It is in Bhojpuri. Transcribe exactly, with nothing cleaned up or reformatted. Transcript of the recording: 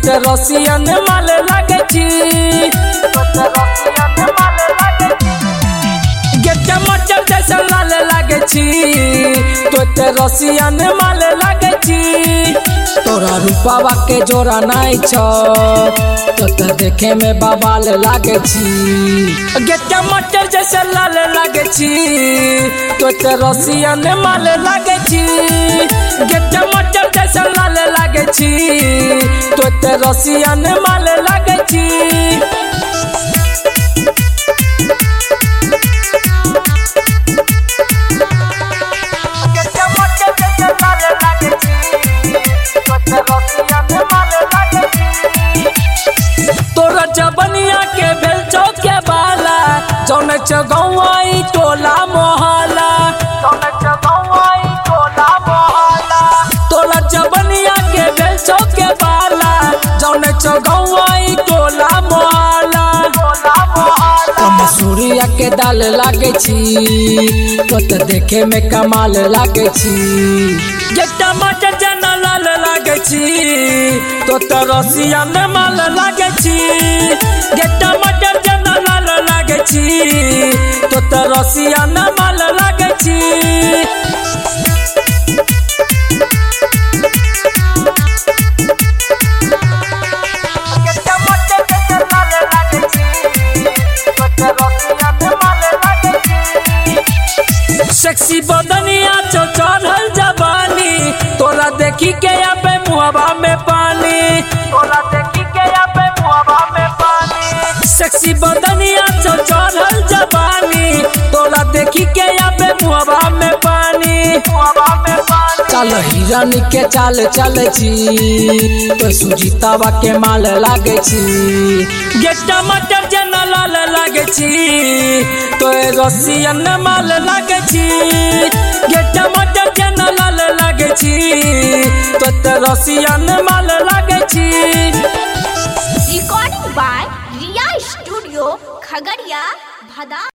तो रसियन माल लागे छी गे टमाटर जैसा लाल लागे छी तो तो रसियन माल लागे छी। तोरा रूपावा के जोड़ा नहीं छो तो तो देखे में बवाल लागे छी गे टमाटर जैसा लाल लागे छी तो तो रसियन माल लागे छी गे टमाटर जैसा लाल लागे छी तो तो रसियन माल लागे छी। तोरा जबनिया के भेल चौके बाला जौन चगौई टोला मोहल्ला तोरा जबनिया के भेल चौके बाला जौन चगौई टोला मोहल्ला मसूरिया के दाल लागे छी तो तो देखे में कमाल लागे छी गे टमाटर जना लाल लागे छी तो तो रसियन माल लागे छी गे टमाटर जना लाल लागे छी तो तो रसियन माल लागे छी। सेक्सी बदनिया चो चढ़ल जवानी तोरा देखी के आबे मुहबा में पानी तोरा देखी के आबे मुहबा में पानी सेक्सी बदनिया चो चढ़ल जवानी तोरा देखी के आबे मुहबा में पानी मुहबा में पानी। चल हिरन के चाल चले छी तो सुजीतावा के माल लागे छी गे टमाटर जना लाल लागे छी तो रसियन माल लागे छी गे टमाटर जना लाल लागे छी तो तो रसियन माल लागे छी। Recording by Riya studio Khagaria भदा।